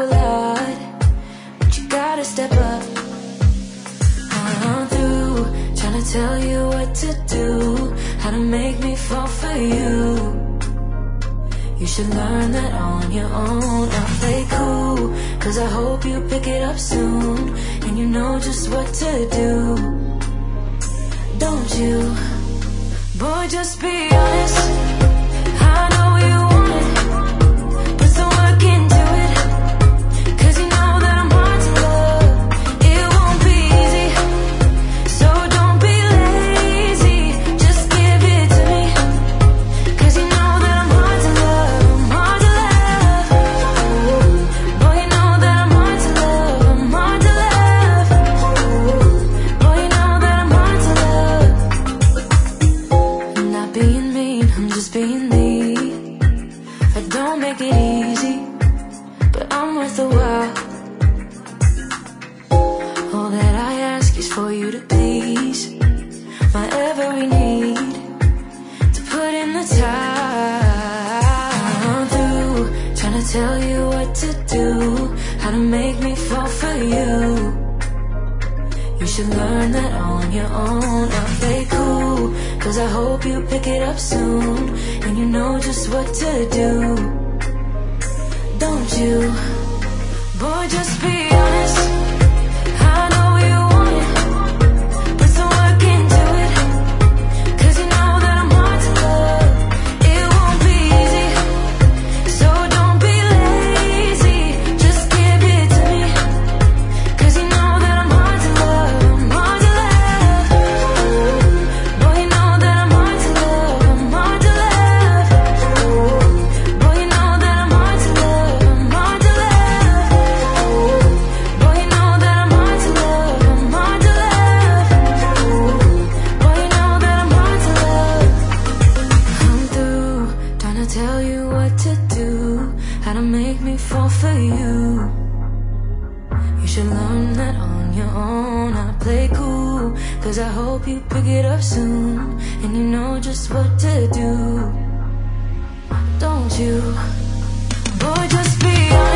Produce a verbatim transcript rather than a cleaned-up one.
lot, but you gotta step up. I'm through trying to tell you what to do, how to make me fall for you. You should learn that on your own. I'll play cool, cause I hope you pick it up soon, and you know just what to do. Don't you? Boy, just be honest. I know you want it. Put some work into it, cause you know that I'm hard to love. It won't be easy, so don't be lazy. Just give it to me, cause you know that I'm hard to love. I'm hard to love. Boy, you know that I'm hard to love. I'm hard to love. Boy, you know that I'm hard to love. I'm not being mean, I'm just being me. I don't make it easy, but I'm worth a while. All that I ask is for you to please my every need, to put in the time. I'm through trying to tell you what to do, how to make me fall for you. You should learn that on your own. I'll play cool, cause I hope you pick it up soon, and you know just what to do. Don't you? Boy, just be honest. I know you want it. Put some work into it, cause you know that I'm hard to love. It won't be easy, so don't be lazy. Just give it to me, cause you know that I'm hard to love. I'm hard to love. Boy, you know that I'm hard to love. I'm hard to love. Boy, you know that I'm hard to love. I'm hard to love. Boy, you know that I'm hard to love. I'm hard to love. Boy, you know that I'm hard to love. I'm through trying to tell you what to do, how to make me fall for you. You should learn that on your own. I play cool, cause I hope you pick it up soon, and you know just what to do. Don't you? Boy, just be honest.